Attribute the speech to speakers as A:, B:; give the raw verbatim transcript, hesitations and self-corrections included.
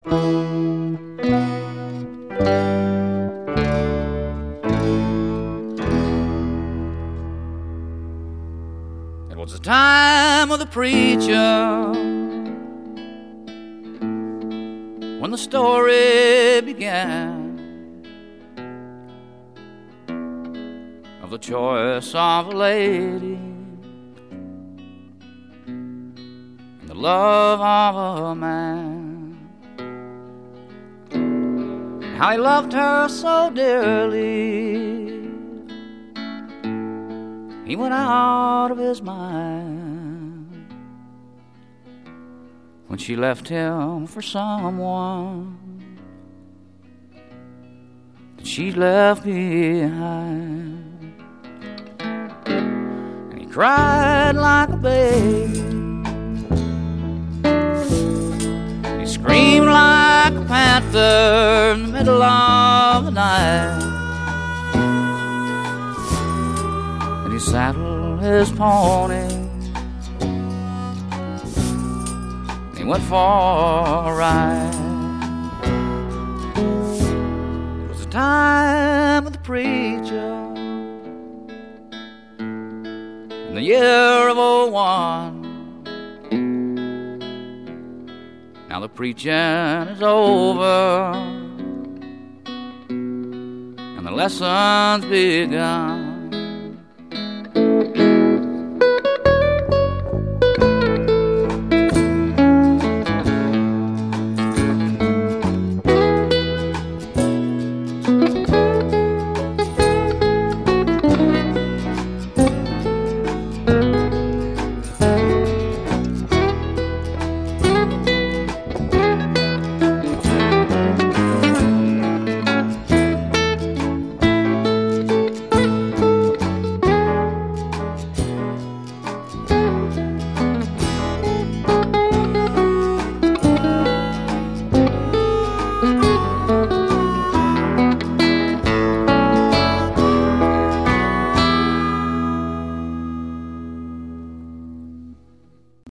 A: It was the time of the preacher, when the story began of the choice of a lady and the love of a man. How he loved her so dearly, he went out of his mind when she left him for someone that she left behind. And he cried like a baby, he screamed like a panther in the middle of the night. And he saddled his pony, he went for a ride. It was the time of the preacher in the year of oh one. Now the preaching is over and the lesson's begun.